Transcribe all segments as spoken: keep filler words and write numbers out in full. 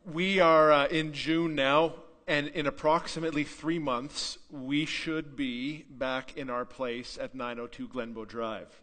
We are uh, in June now, and in approximately three months, we should be back in our place at nine oh two Glenbow Drive.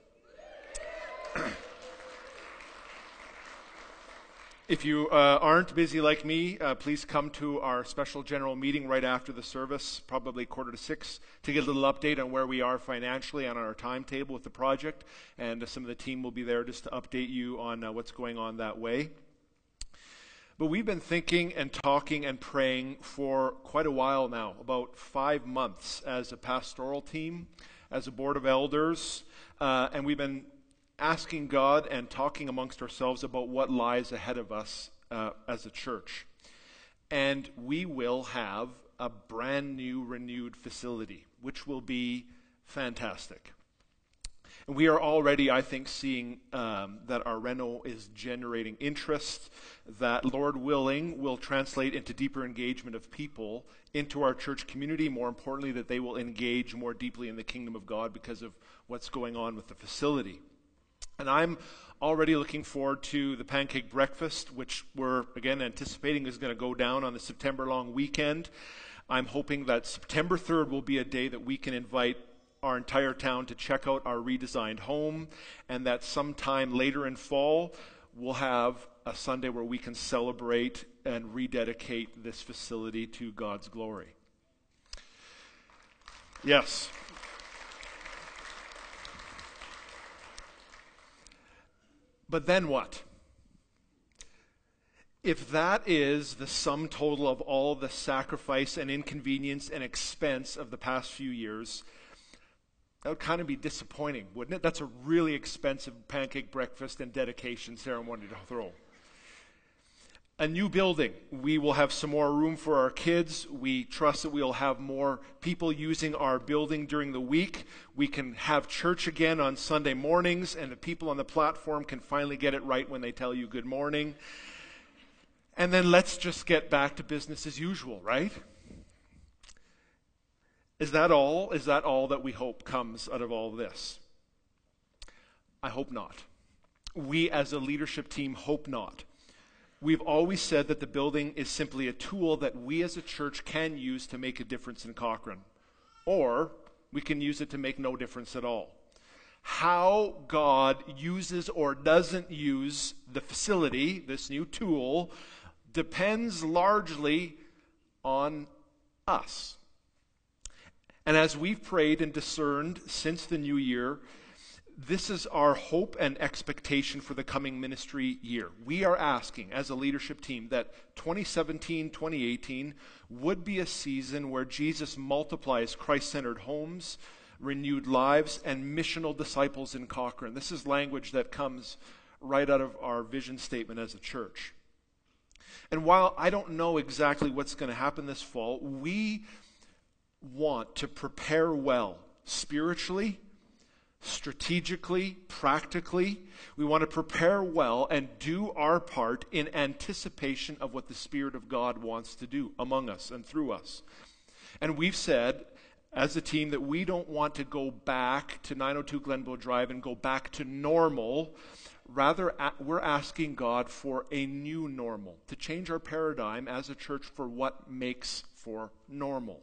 If you uh, aren't busy like me, uh, please come to our special general meeting right after the service, probably quarter to six, to get a little update on where we are financially and on our timetable with the project. And uh, some of the team will be there just to update you on uh, what's going on that way. But we've been thinking and talking and praying for quite a while now, about five months as a pastoral team, as a board of elders, uh, and we've been asking God and talking amongst ourselves about what lies ahead of us uh, as a church. And we will have a brand new, renewed facility, which will be fantastic. And we are already, I think, seeing um, that our reno is generating interest, that, Lord willing, will translate into deeper engagement of people into our church community. More importantly, that they will engage more deeply in the kingdom of God because of what's going on with the facility. And I'm already looking forward to the pancake breakfast, which we're, again, anticipating is going to go down on the September long weekend. I'm hoping that September third will be a day that we can invite our entire town to check out our redesigned home, and that sometime later in fall, we'll have a Sunday where we can celebrate and rededicate this facility to God's glory. Yes. But then what? If that is the sum total of all the sacrifice and inconvenience and expense of the past few years, that would kind of be disappointing, wouldn't it? That's a really expensive pancake breakfast and dedication ceremony to throw. A new building. We will have some more room for our kids. We trust that we will have more people using our building during the week. We can have church again on Sunday mornings, and the people on the platform can finally get it right when they tell you good morning. And then let's just get back to business as usual, right? Is that all? Is that all that we hope comes out of all this? I hope not. We as a leadership team hope not. We've always said that the building is simply a tool that we as a church can use to make a difference in Cochrane. Or we can use it to make no difference at all. How God uses or doesn't use the facility, this new tool, depends largely on us. And as we've prayed and discerned since the new year, this is our hope and expectation for the coming ministry year. We are asking as a leadership team that twenty seventeen, twenty eighteen would be a season where Jesus multiplies Christ-centered homes, renewed lives, and missional disciples in Cochrane. This is language that comes right out of our vision statement as a church. And while I don't know exactly what's going to happen this fall, we want to prepare well spiritually, strategically, practically. We want to prepare well and do our part in anticipation of what the Spirit of God wants to do among us and through us. And we've said as a team that we don't want to go back to nine oh two Glenbow Drive and go back to normal. Rather, we're asking God for a new normal, to change our paradigm as a church for what makes for normal.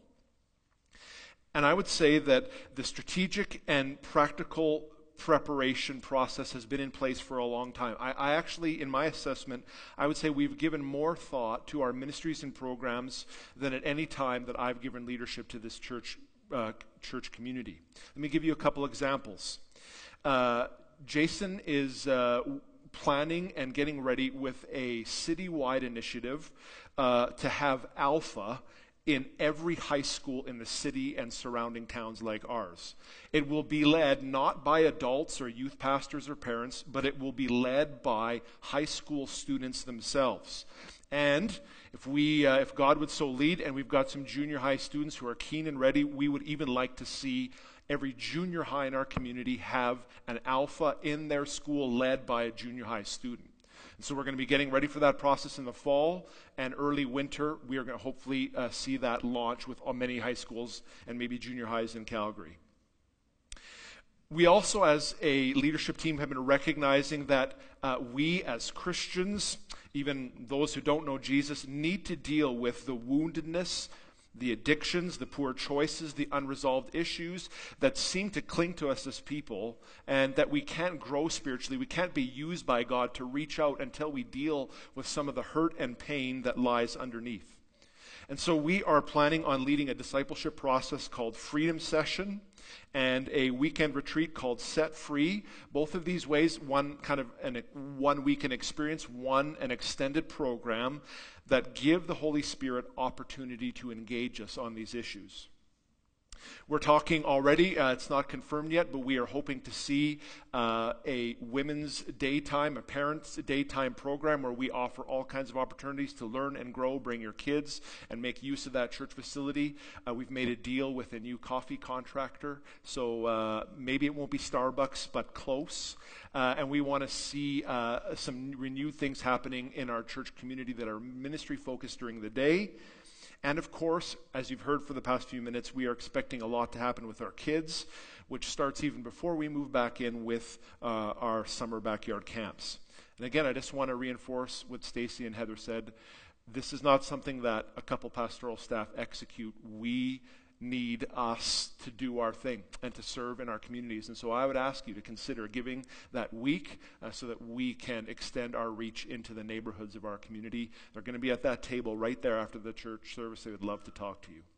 And I would say that the strategic and practical preparation process has been in place for a long time. I, I actually, in my assessment, I would say we've given more thought to our ministries and programs than at any time that I've given leadership to this church uh, church community. Let me give you a couple examples. Uh, Jason is uh, planning and getting ready with a citywide initiative uh, to have Alpha in every high school in the city and surrounding towns like ours. It will be led not by adults or youth pastors or parents, but it will be led by high school students themselves. And if we, uh, if God would so lead, and we've got some junior high students who are keen and ready, we would even like to see every junior high in our community have an Alpha in their school led by a junior high student. And so we're going to be getting ready for that process in the fall and early winter. We are going to hopefully uh, see that launch with many high schools and maybe junior highs in Calgary. We also, as a leadership team, have been recognizing that uh, we as Christians even those who don't know Jesus, need to deal with the woundedness, the addictions, the poor choices, the unresolved issues that seem to cling to us as people, and that we can't grow spiritually. We can't be used by God to reach out until we deal with some of the hurt and pain that lies underneath. And so we are planning on leading a discipleship process called Freedom Session and a weekend retreat called Set Free. Both of these ways, one kind of an one weekend experience, one an extended program that give the Holy Spirit opportunity to engage us on these issues. We're talking already, uh, it's not confirmed yet, but we are hoping to see uh, a women's daytime, a parents' daytime program where we offer all kinds of opportunities to learn and grow, bring your kids, and make use of that church facility. Uh, we've made a deal with a new coffee contractor, so uh, maybe it won't be Starbucks, but close. Uh, and we want to see uh, some renewed things happening in our church community that are ministry focused during the day. And of course, as you've heard for the past few minutes, we are expecting a lot to happen with our kids, which starts even before we move back in with uh, our summer backyard camps. And again, I just want to reinforce what Stacy and Heather said. This is not something that a couple pastoral staff execute. We need us to do our thing and to serve in our communities. And so I would ask you to consider giving that week uh, so that we can extend our reach into the neighborhoods of our community. They're going to be at that table right there after the church service. They would love to talk to you.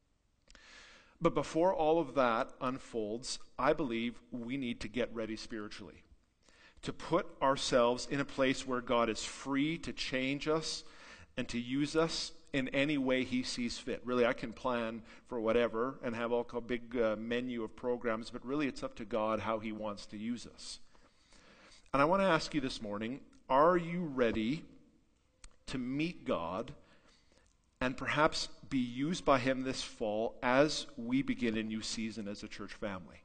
But before all of that unfolds, I believe we need to get ready spiritually, to put ourselves in a place where God is free to change us and to use us in any way he sees fit. Really, I can plan for whatever and have all a big uh, menu of programs, but really it's up to God how he wants to use us. And I want to ask you this morning, are you ready to meet God and perhaps be used by him this fall as we begin a new season as a church family?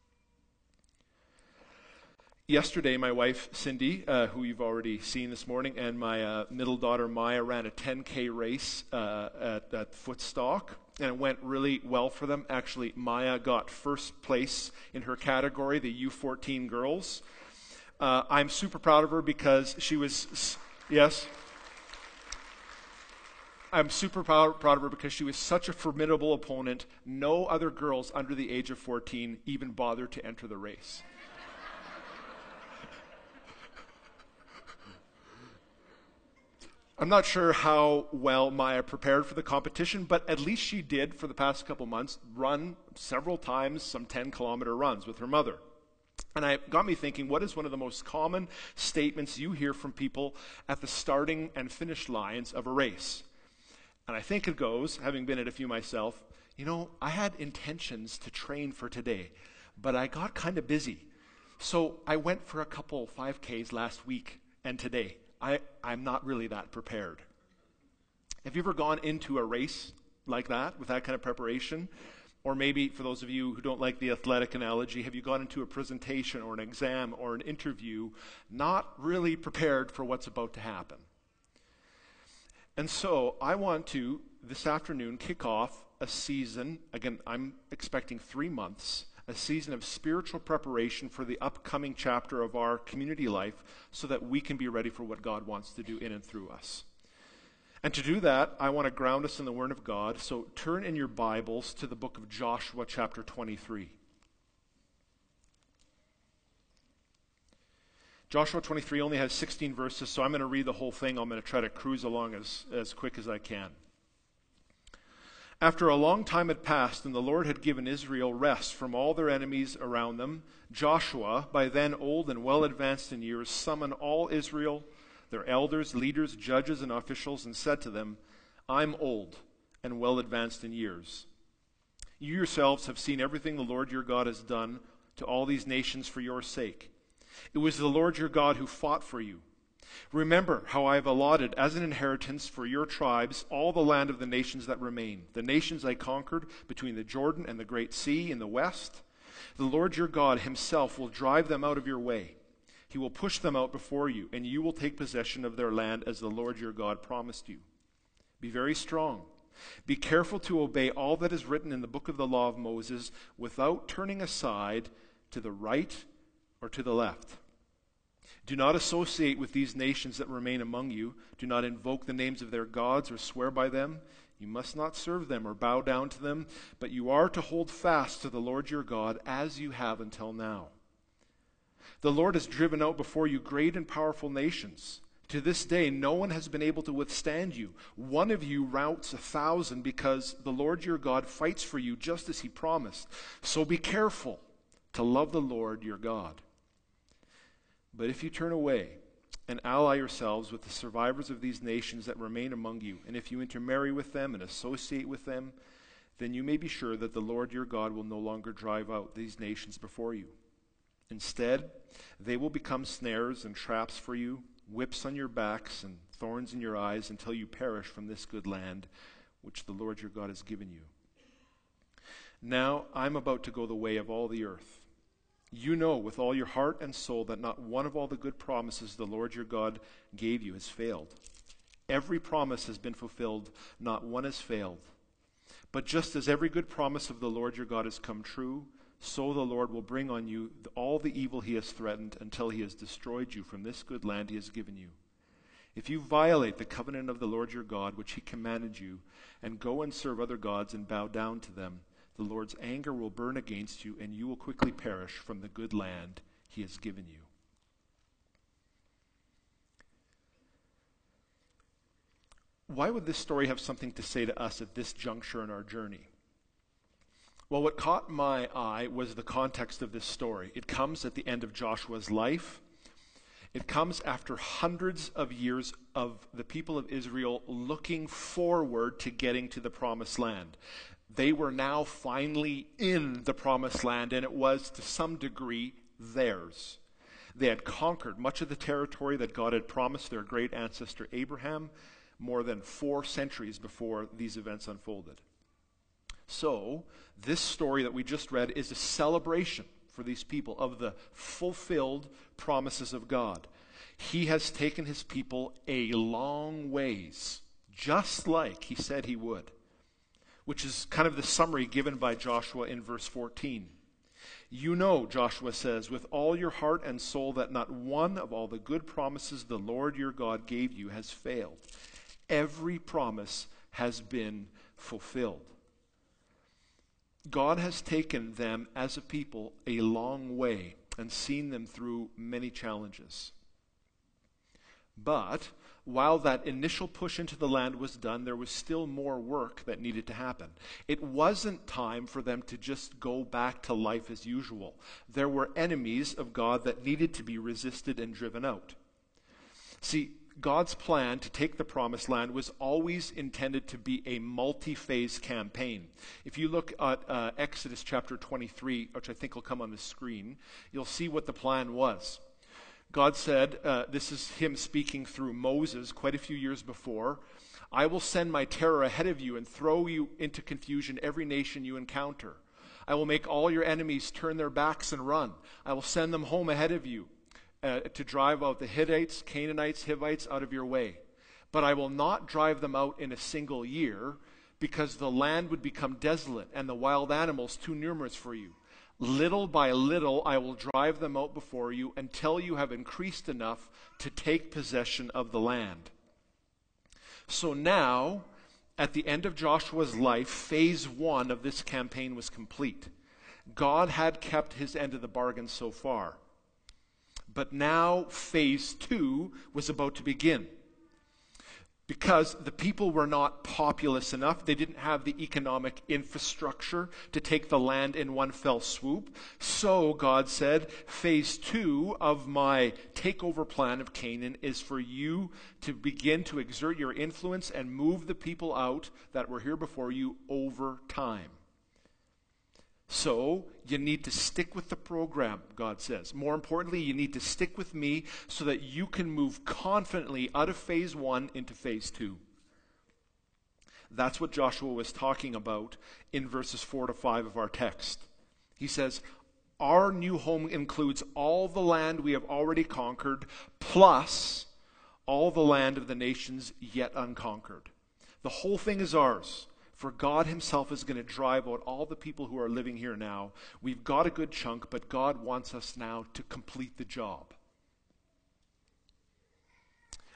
Yesterday, my wife, Cindy, uh, who you've already seen this morning, and my uh, middle daughter, Maya, ran a ten K race uh, at, at Footstock, and it went really well for them. Actually, Maya got first place in her category, the U fourteen girls. Uh, I'm super proud of her because she was, yes? I'm super proud, proud of her because she was such a formidable opponent. No other girls under the age of fourteen even bothered to enter the race. I'm not sure how well Maya prepared for the competition, but at least she did, for the past couple months, run several times some ten-kilometer runs with her mother. And it got me thinking, what is one of the most common statements you hear from people at the starting and finish lines of a race? And I think it goes, having been at a few myself, you know, I had intentions to train for today, but I got kind of busy. So I went for a couple five Ks last week and today. I, I'm not really that prepared. Have you ever gone into a race like that, with that kind of preparation? Or maybe, for those of you who don't like the athletic analogy, have you gone into a presentation or an exam or an interview not really prepared for what's about to happen? And so I want to, this afternoon, kick off a season. Again, I'm expecting three months. A season of spiritual preparation for the upcoming chapter of our community life so that we can be ready for what God wants to do in and through us. And to do that, I want to ground us in the Word of God. So turn in your Bibles to the book of Joshua chapter twenty-three. Joshua twenty-three only has sixteen verses, so I'm going to read the whole thing. I'm going to try to cruise along as, as quick as I can. After a long time had passed and the Lord had given Israel rest from all their enemies around them, Joshua, by then old and well advanced in years, summoned all Israel, their elders, leaders, judges, and officials, and said to them, I'm old and well advanced in years. You yourselves have seen everything the Lord your God has done to all these nations for your sake. It was the Lord your God who fought for you. Remember how I have allotted as an inheritance for your tribes all the land of the nations that remain, the nations I conquered between the Jordan and the Great Sea in the west. The Lord your God himself will drive them out of your way. He will push them out before you, and you will take possession of their land as the Lord your God promised you. Be very strong. Be careful to obey all that is written in the book of the law of Moses without turning aside to the right or to the left, Do not associate with these nations that remain among you. Do not invoke the names of their gods or swear by them. You must not serve them or bow down to them, but you are to hold fast to the Lord your God as you have until now. The Lord has driven out before you great and powerful nations. To this day, no one has been able to withstand you. One of you routs a thousand because the Lord your God fights for you just as he promised. So be careful to love the Lord your God. But if you turn away and ally yourselves with the survivors of these nations that remain among you, and if you intermarry with them and associate with them, then you may be sure that the Lord your God will no longer drive out these nations before you. Instead, they will become snares and traps for you, whips on your backs and thorns in your eyes until you perish from this good land which the Lord your God has given you. Now I'm about to go the way of all the earth. You know with all your heart and soul that not one of all the good promises the Lord your God gave you has failed. Every promise has been fulfilled, not one has failed. But just as every good promise of the Lord your God has come true, so the Lord will bring on you all the evil he has threatened until he has destroyed you from this good land he has given you. If you violate the covenant of the Lord your God, which he commanded you, and go and serve other gods and bow down to them, the Lord's anger will burn against you, and you will quickly perish from the good land he has given you. Why would this story have something to say to us at this juncture in our journey? Well, what caught my eye was the context of this story. It comes at the end of Joshua's life. It comes after hundreds of years of the people of Israel looking forward to getting to the promised land. They were now finally in the promised land, and it was to some degree theirs. They had conquered much of the territory that God had promised their great ancestor Abraham more than four centuries before these events unfolded. So, this story that we just read is a celebration for these people of the fulfilled promises of God. He has taken his people a long ways, just like he said he would, which is kind of the summary given by Joshua in verse fourteen. You know, Joshua says, with all your heart and soul that not one of all the good promises the Lord your God gave you has failed. Every promise has been fulfilled. God has taken them as a people a long way and seen them through many challenges. But while that initial push into the land was done, there was still more work that needed to happen. It wasn't time for them to just go back to life as usual. There were enemies of God that needed to be resisted and driven out. See, God's plan to take the promised land was always intended to be a multi-phase campaign. If you look at uh, Exodus chapter twenty-three, which I think will come on the screen, you'll see what the plan was. God said, uh, this is him speaking through Moses quite a few years before, I will send my terror ahead of you and throw you into confusion every nation you encounter. I will make all your enemies turn their backs and run. I will send them home ahead of you. Uh, to drive out the Hittites, Canaanites, Hivites out of your way. But I will not drive them out in a single year, because the land would become desolate and the wild animals too numerous for you. Little by little I will drive them out before you until you have increased enough to take possession of the land. So now, at the end of Joshua's life, phase one of this campaign was complete. God had kept his end of the bargain so far. But now phase two was about to begin. Because the people were not populous enough, they didn't have the economic infrastructure to take the land in one fell swoop. So God said, phase two of my takeover plan of Canaan is for you to begin to exert your influence and move the people out that were here before you over time. So, you need to stick with the program, God says. More importantly, you need to stick with me so that you can move confidently out of phase one into phase two. That's what Joshua was talking about in verses four to five of our text. He says, our new home includes all the land we have already conquered, plus all the land of the nations yet unconquered. The whole thing is ours. For God himself is going to drive out all the people who are living here now. We've got a good chunk, but God wants us now to complete the job.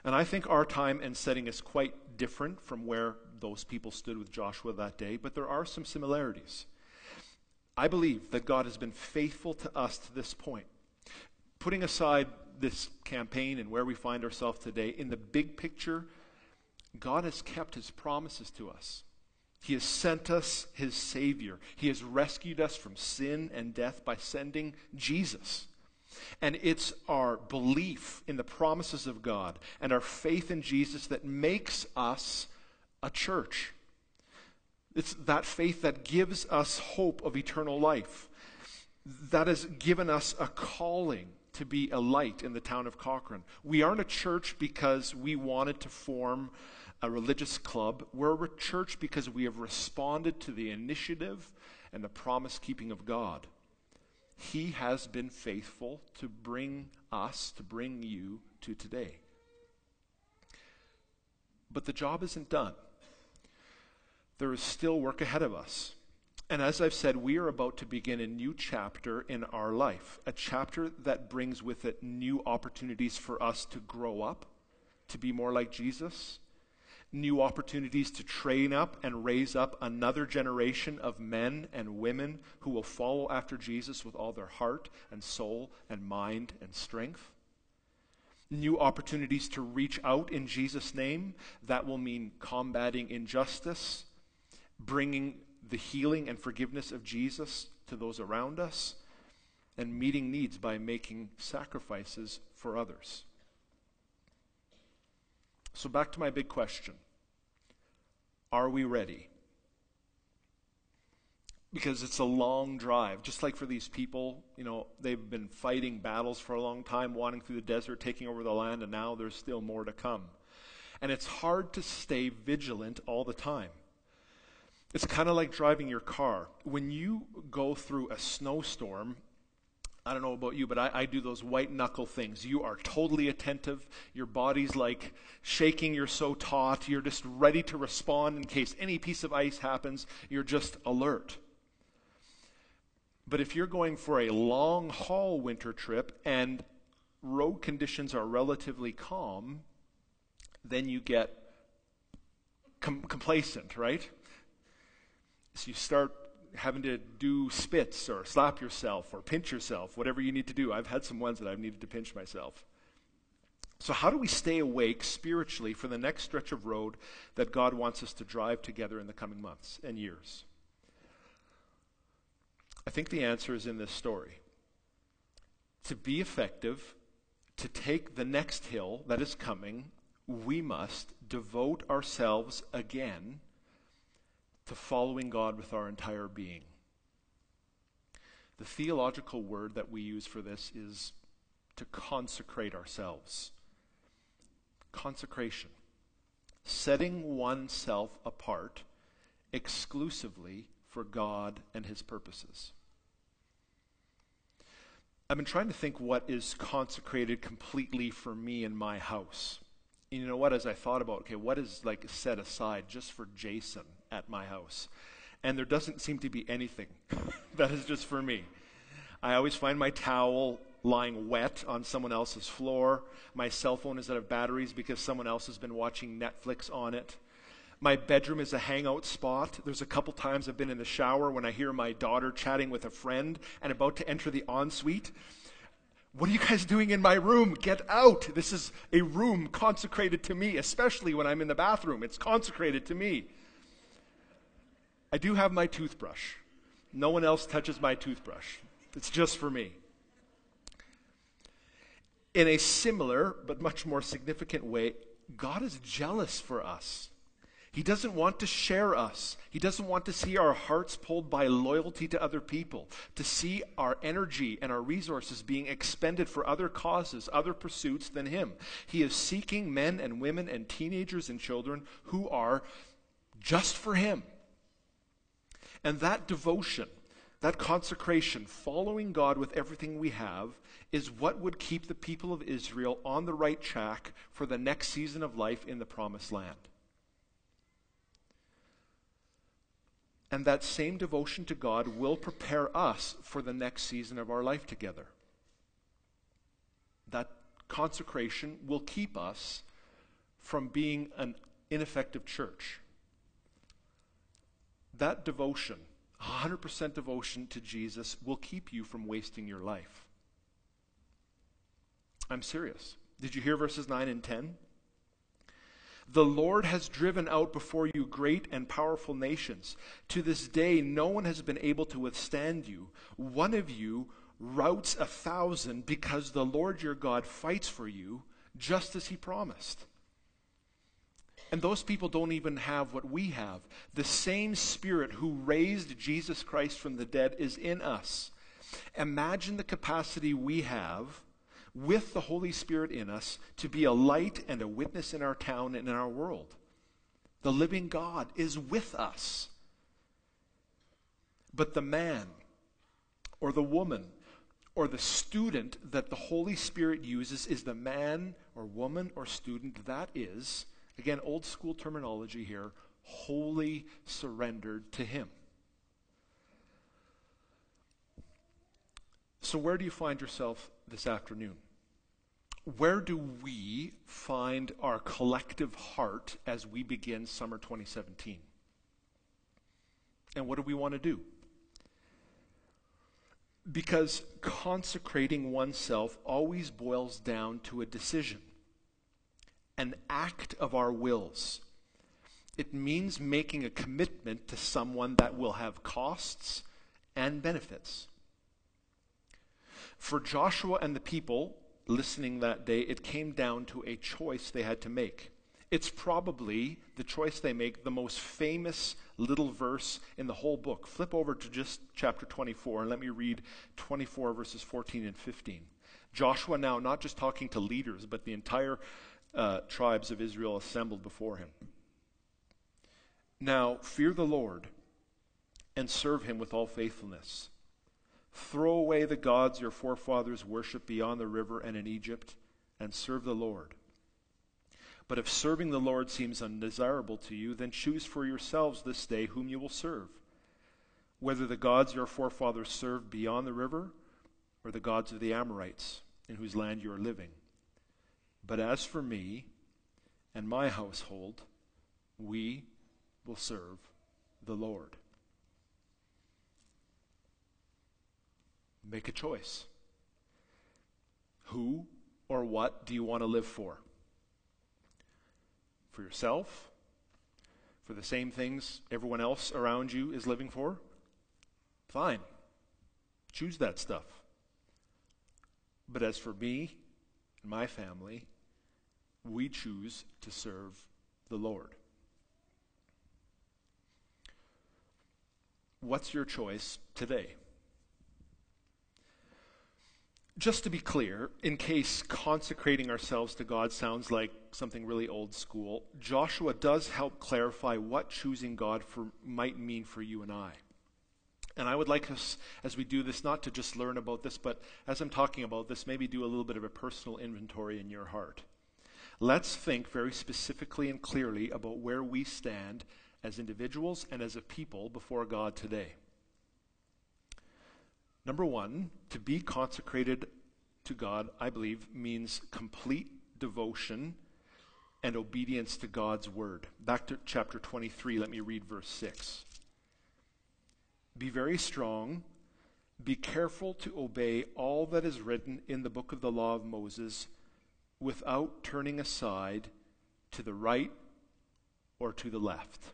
And I think our time and setting is quite different from where those people stood with Joshua that day, but there are some similarities. I believe that God has been faithful to us to this point. Putting aside this campaign and where we find ourselves today, in the big picture, God has kept his promises to us. He has sent us his Savior. He has rescued us from sin and death by sending Jesus. And it's our belief in the promises of God and our faith in Jesus that makes us a church. It's that faith that gives us hope of eternal life. That has given us a calling to be a light in the town of Cochrane. We aren't a church because we wanted to form a religious club. We're a church because we have responded to the initiative and the promise-keeping of God. He has been faithful to bring us, to bring you to today. But the job isn't done. There is still work ahead of us. And as I've said, we are about to begin a new chapter in our life, a chapter that brings with it new opportunities for us to grow up, to be more like Jesus, new opportunities to train up and raise up another generation of men and women who will follow after Jesus with all their heart and soul and mind and strength. New opportunities to reach out in Jesus' name. That will mean combating injustice, bringing the healing and forgiveness of Jesus to those around us, and meeting needs by making sacrifices for others. So back to my big question. Are we ready? Because it's a long drive. Just like for these people, you know, they've been fighting battles for a long time, wandering through the desert, taking over the land, and now there's still more to come. And it's hard to stay vigilant all the time. It's kind of like driving your car. When you go through a snowstorm, I don't know about you, but I, I do those white knuckle things. You are totally attentive. Your body's like shaking. You're so taut. You're just ready to respond in case any piece of ice happens. You're just alert. But if you're going for a long haul winter trip and road conditions are relatively calm, then you get com- complacent, right? So you start having to do spits or slap yourself or pinch yourself, whatever you need to do. I've had some ones that I've needed to pinch myself. So how do we stay awake spiritually for the next stretch of road that God wants us to drive together in the coming months and years? I think the answer is in this story. To be effective, to take the next hill that is coming, we must devote ourselves again to following God with our entire being. The theological word that we use for this is to consecrate ourselves. Consecration. Setting oneself apart exclusively for God and his purposes. I've been trying to think what is consecrated completely for me in my house. And you know what, as I thought about, okay, what is like set aside just for Jason at my house? And there doesn't seem to be anything that is just for me. I always find my towel lying wet on someone else's floor. My cell phone is out of batteries because someone else has been watching Netflix on it. My bedroom is a hangout spot. There's a couple times I've been in the shower when I hear my daughter chatting with a friend and about to enter the ensuite. What are you guys doing in my room? Get out. This is a room consecrated to me, especially when I'm in the bathroom. It's consecrated to me. I do have my toothbrush. No one else touches my toothbrush. It's just for me. In a similar but much more significant way, God is jealous for us. He doesn't want to share us. He doesn't want to see our hearts pulled by loyalty to other people, to see our energy and our resources being expended for other causes, other pursuits than him. He is seeking men and women and teenagers and children who are just for him. And that devotion, that consecration, following God with everything we have, is what would keep the people of Israel on the right track for the next season of life in the Promised Land. And that same devotion to God will prepare us for the next season of our life together. That consecration will keep us from being an ineffective church. That devotion, one hundred percent devotion to Jesus, will keep you from wasting your life. I'm serious. Did you hear verses nine and ten? The Lord has driven out before you great and powerful nations. To this day, no one has been able to withstand you. One of you routs a thousand because the Lord your God fights for you, just as he promised. And those people don't even have what we have. The same Spirit who raised Jesus Christ from the dead is in us. Imagine the capacity we have with the Holy Spirit in us to be a light and a witness in our town and in our world. The living God is with us. But the man or the woman or the student that the Holy Spirit uses is the man or woman or student that is, again, old school terminology here, wholly surrendered to him. So where do you find yourself this afternoon? Where do we find our collective heart as we begin summer twenty seventeen? And what do we want to do? Because consecrating oneself always boils down to a decision, an act of our wills. It means making a commitment to someone that will have costs and benefits. For Joshua and the people listening that day, it came down to a choice they had to make. It's probably the choice they make, the most famous little verse in the whole book. Flip over to just chapter twenty-four and let me read twenty-four verses fourteen and fifteen. Joshua now not just talking to leaders, but the entire uh, tribes of Israel assembled before him. Now fear the Lord and serve him with all faithfulness. Throw away the gods your forefathers worshipped beyond the river and in Egypt, and serve the Lord. But if serving the Lord seems undesirable to you, then choose for yourselves this day whom you will serve, whether the gods your forefathers served beyond the river, or the gods of the Amorites, in whose land you are living. But as for me and my household, we will serve the Lord. Make a choice. Who or what do you want to live for? For yourself? For the same things everyone else around you is living for? Fine. Choose that stuff. But as for me and my family, we choose to serve the Lord. What's your choice today? Just to be clear, in case consecrating ourselves to God sounds like something really old school, Joshua does help clarify what choosing God for might mean for you and I. And I would like us, as we do this, not to just learn about this, but as I'm talking about this, maybe do a little bit of a personal inventory in your heart. Let's think very specifically and clearly about where we stand as individuals and as a people before God today. Number one, to be consecrated to God, I believe, means complete devotion and obedience to God's word. Back to chapter twenty-three, let me read verse six. Be very strong, be careful to obey all that is written in the book of the law of Moses, without turning aside to the right or to the left.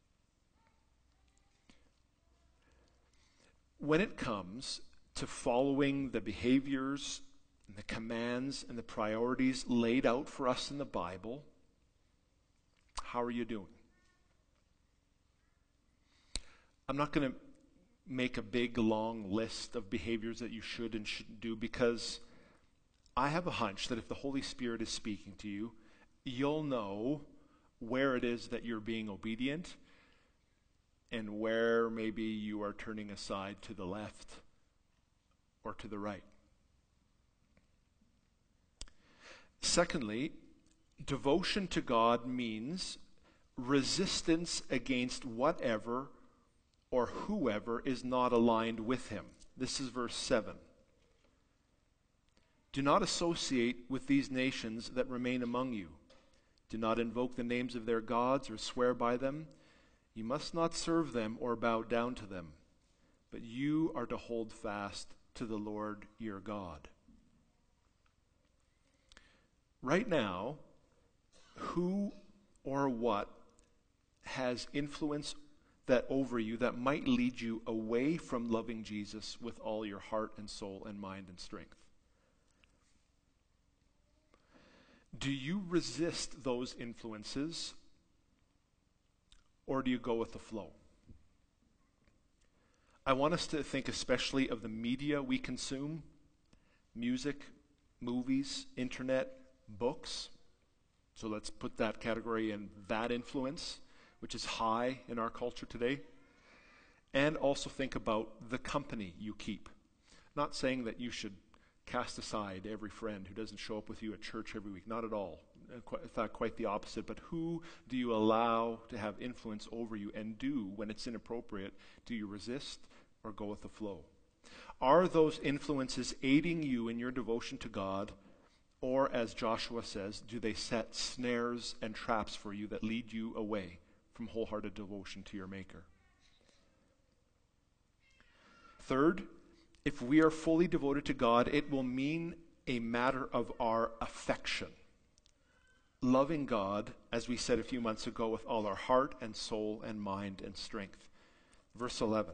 When it comes to following the behaviors and the commands and the priorities laid out for us in the Bible, how are you doing? I'm not going to make a big, long list of behaviors that you should and shouldn't do, because I have a hunch that if the Holy Spirit is speaking to you, you'll know where it is that you're being obedient and where maybe you are turning aside to the left or to the right. Secondly, devotion to God means resistance against whatever or whoever is not aligned with him. This is verse seven. Do not associate with these nations that remain among you. Do not invoke the names of their gods or swear by them. You must not serve them or bow down to them, but you are to hold fast to the Lord your God. Right now, who or what has influence that over you that might lead you away from loving Jesus with all your heart and soul and mind and strength? Do you resist those influences, or do you go with the flow? I want us to think especially of the media we consume: music, movies, internet, books. So let's put that category in that influence, which is high in our culture today. And also think about the company you keep. Not saying that you should cast aside every friend who doesn't show up with you at church every week. Not at all. In fact, quite the opposite. But who do you allow to have influence over you? And do, when it's inappropriate, do you resist or go with the flow? Are those influences aiding you in your devotion to God? Or, as Joshua says, do they set snares and traps for you that lead you away from wholehearted devotion to your Maker? Third, if we are fully devoted to God, it will mean a matter of our affection. Loving God, as we said a few months ago, with all our heart and soul and mind and strength. Verse eleven.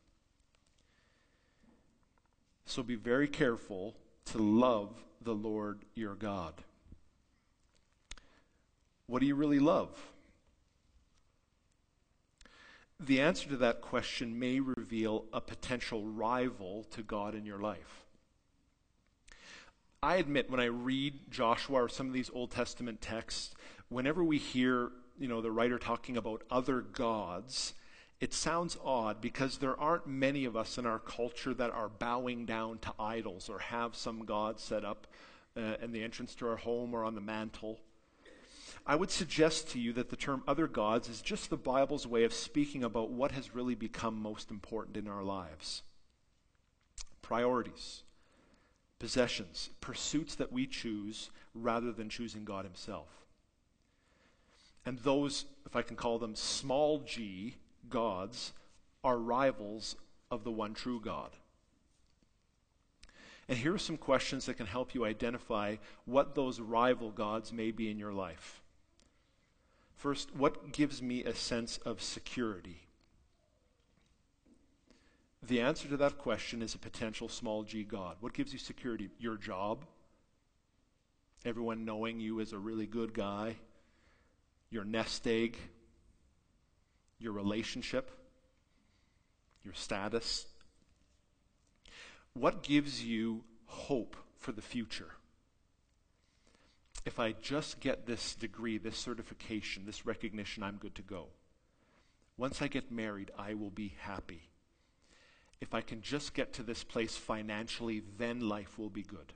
So be very careful to love the Lord your God. What do you really love? The answer to that question may reveal a potential rival to God in your life. I admit, when I read Joshua or some of these Old Testament texts, whenever we hear, you know, the writer talking about other gods, it sounds odd because there aren't many of us in our culture that are bowing down to idols or have some god set up uh, in the entrance to our home or on the mantle. I would suggest to you that the term other gods is just the Bible's way of speaking about what has really become most important in our lives. Priorities, possessions, pursuits that we choose rather than choosing God himself. And those, if I can call them small g, gods, are rivals of the one true God. And here are some questions that can help you identify what those rival gods may be in your life. First, what gives me a sense of security? The answer to that question is a potential small g God. What gives you security? Your job? Everyone knowing you as a really good guy? Your nest egg? Your relationship? Your status? What gives you hope for the future? If I just get this degree, this certification, this recognition, I'm good to go. Once I get married, I will be happy. If I can just get to this place financially, then life will be good.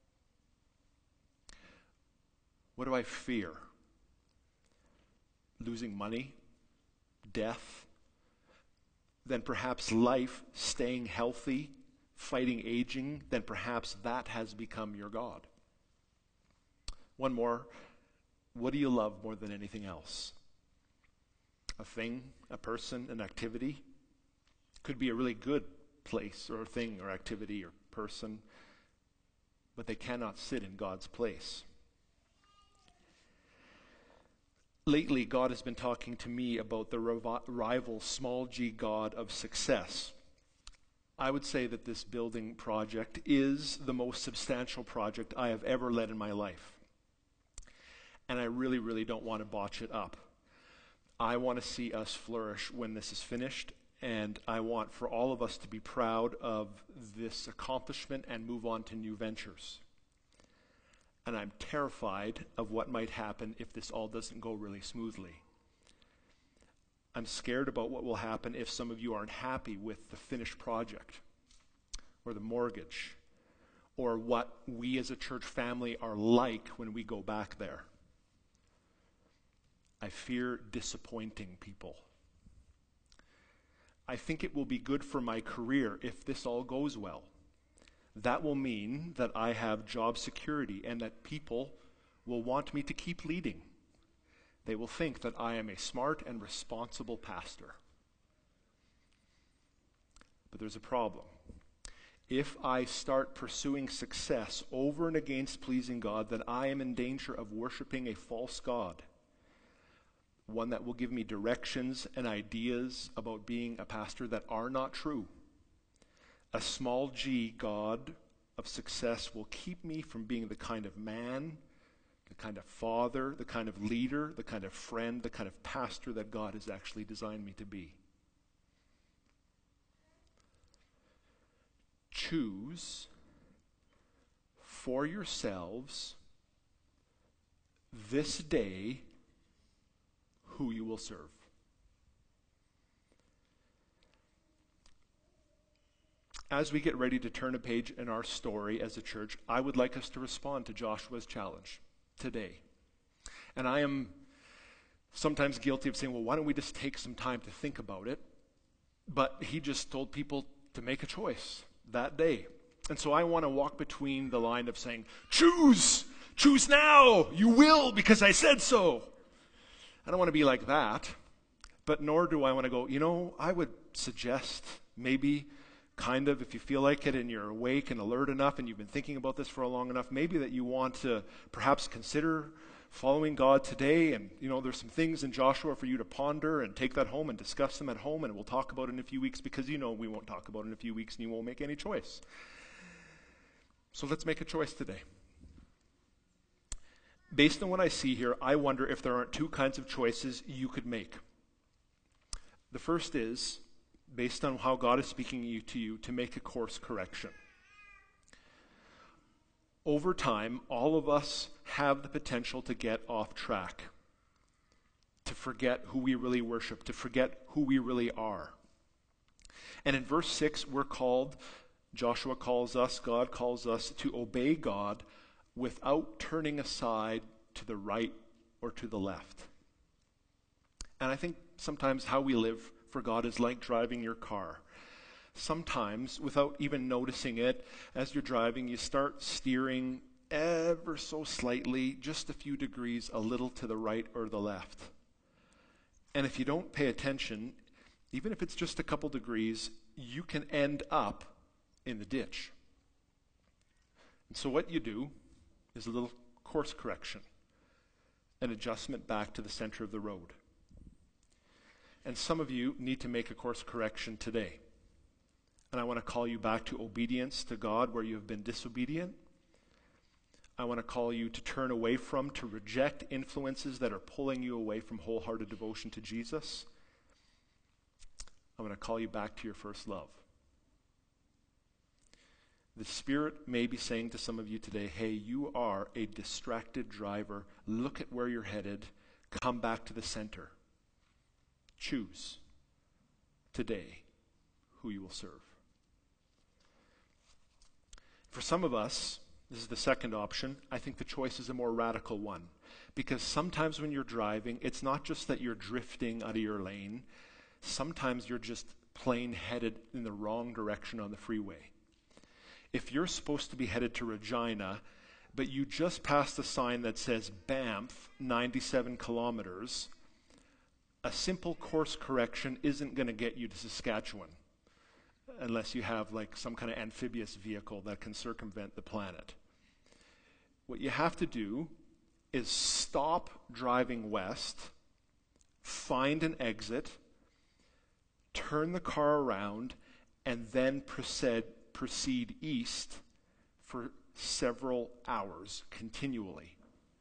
What do I fear? Losing money? Death? Then perhaps life, staying healthy, fighting aging, then perhaps that has become your God. One more. What do you love more than anything else? A thing, a person, an activity? Could be a really good place or thing or activity or person, but they cannot sit in God's place. Lately, God has been talking to me about the rival small g God of success. I would say that this building project is the most substantial project I have ever led in my life. And I really, really don't want to botch it up. I want to see us flourish when this is finished, and I want for all of us to be proud of this accomplishment and move on to new ventures. And I'm terrified of what might happen if this all doesn't go really smoothly. I'm scared about what will happen if some of you aren't happy with the finished project, or the mortgage, or what we as a church family are like when we go back there. I fear disappointing people. I think it will be good for my career if this all goes well. That will mean that I have job security and that people will want me to keep leading They will think that I am a smart and responsible pastor. But there's a problem. If I start pursuing success over and against pleasing God, then I am in danger of worshiping a false God, one that will give me directions and ideas about being a pastor that are not true. A small g God of success will keep me from being the kind of man, the kind of father, the kind of leader, the kind of friend, the kind of pastor that God has actually designed me to be. Choose for yourselves this day who you will serve. As we get ready to turn a page in our story as a church, I would like us to respond to Joshua's challenge today. And I am sometimes guilty of saying, well, why don't we just take some time to think about it? But he just told people to make a choice that day. And so I want to walk between the line of saying, choose, choose now, you will because I said so. I don't want to be like that, but nor do I want to go, you know, I would suggest maybe kind of, if you feel like it and you're awake and alert enough and you've been thinking about this for a long enough, maybe that you want to perhaps consider following God today. And, you know, there's some things in Joshua for you to ponder and take that home and discuss them at home, and we'll talk about it in a few weeks because, you know, we won't talk about it in a few weeks and you won't make any choice. So let's make a choice today. Based on what I see here, I wonder if there aren't two kinds of choices you could make. The first is, based on how God is speaking you, to you, to make a course correction. Over time, all of us have the potential to get off track, to forget who we really worship, to forget who we really are. And in verse six, we're called, Joshua calls us, God calls us to obey God without turning aside to the right or to the left. And I think sometimes how we live for God is like driving your car. Sometimes, without even noticing it, as you're driving, you start steering ever so slightly, just a few degrees, a little to the right or the left. And if you don't pay attention, even if it's just a couple degrees, you can end up in the ditch. And so what you do is a little course correction, an adjustment back to the center of the road. And some of you need to make a course correction today. And I want to call you back to obedience to God where you have been disobedient. I want to call you to turn away from, to reject influences that are pulling you away from wholehearted devotion to Jesus. I want to call you back to your first love. The Spirit may be saying to some of you today, hey, you are a distracted driver. Look at where you're headed. Come back to the center. Choose today who you will serve. For some of us, this is the second option. I think the choice is a more radical one. Because sometimes when you're driving, it's not just that you're drifting out of your lane. Sometimes you're just plain headed in the wrong direction on the freeway. If you're supposed to be headed to Regina, but you just passed a sign that says Banff, ninety-seven kilometers, a simple course correction isn't going to get you to Saskatchewan unless you have like some kind of amphibious vehicle that can circumvent the planet. What you have to do is stop driving west, find an exit, turn the car around, and then proceed, proceed east for several hours continually.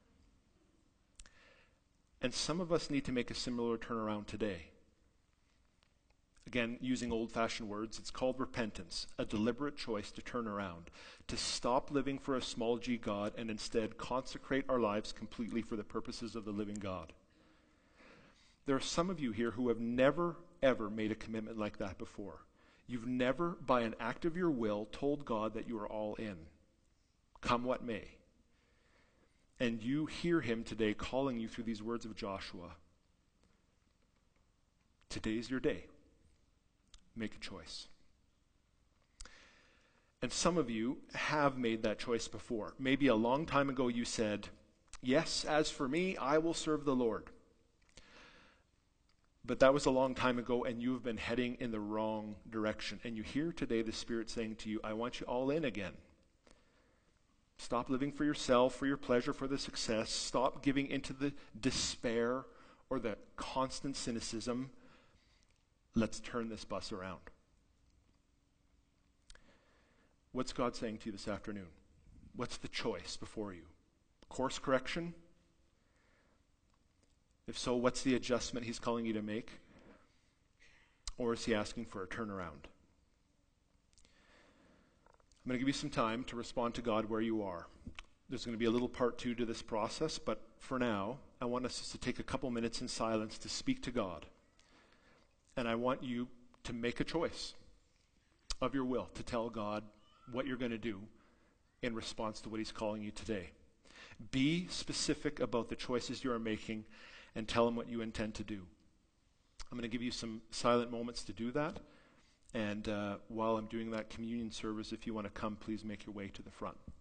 And some of us need to make a similar turnaround today. Again, using old-fashioned words, it's called repentance, a deliberate choice to turn around, to stop living for a small g God and instead consecrate our lives completely for the purposes of the living God. There are some of you here who have never, ever made a commitment like that before. You've never, by an act of your will, told God that you are all in, come what may. And you hear him today calling you through these words of Joshua. Today's your day. Make a choice. And some of you have made that choice before. Maybe a long time ago you said, yes, as for me, I will serve the Lord. But that was a long time ago, and you've been heading in the wrong direction. And you hear today the Spirit saying to you, I want you all in again. Stop living for yourself, for your pleasure, for the success. Stop giving into the despair or the constant cynicism. Let's turn this bus around. What's God saying to you this afternoon? What's the choice before you? Course correction? If so, what's the adjustment he's calling you to make? Or is he asking for a turnaround? I'm going to give you some time to respond to God where you are. There's going to be a little part two to this process, but for now, I want us to take a couple minutes in silence to speak to God. And I want you to make a choice of your will to tell God what you're going to do in response to what he's calling you today. Be specific about the choices you are making and tell him what you intend to do. I'm going to give you some silent moments to do that. And uh, while I'm doing that communion service, if you want to come, please make your way to the front.